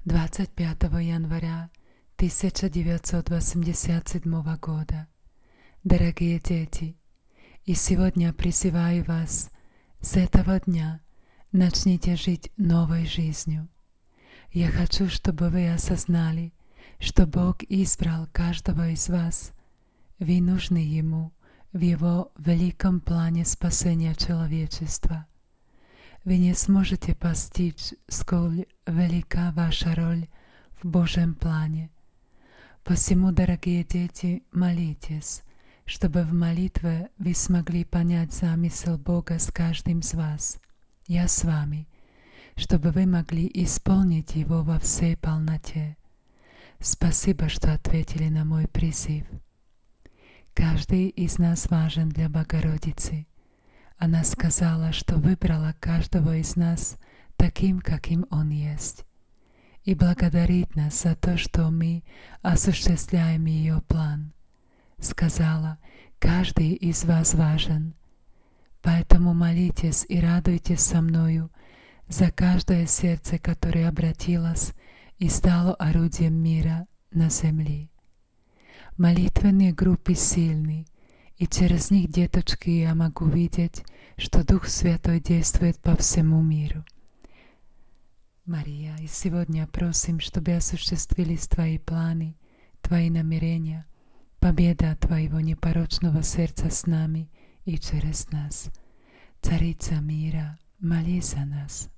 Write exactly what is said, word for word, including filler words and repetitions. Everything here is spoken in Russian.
двадцать пятого января тысяча девятьсот восемьдесят седьмого года. Дорогие дети, и сегодня призываю вас, с этого дня начните жить новой жизнью. Я хочу, чтобы вы осознали, что Бог избрал каждого из вас. Вы нужны Ему в Его великом плане спасения человечества. Вы не сможете постичь, сколь велика ваша роль в Божьем плане. Посему, дорогие дети, молитесь, чтобы в молитве вы смогли понять замысел Бога с каждым из вас. Я с вами, чтобы вы могли исполнить его во всей полноте. Спасибо, что ответили на мой призыв. Каждый из нас важен для Богородицы. Она сказала, что выбрала каждого из нас таким, каким он есть, и благодарит нас за то, что мы осуществляем ее план. Сказала, каждый из вас важен. Поэтому молитесь и радуйтесь со мною за каждое сердце, которое обратилось и стало орудием мира на земле. Молитвенные группы сильны, и через них, деточки, я могу видеть, что Дух Святой действует по всему миру. Мария, и сегодня просим, чтобы осуществились Твои планы, Твои намерения, победа Твоего непорочного сердца с нами и через нас. Царица мира, молись за нас.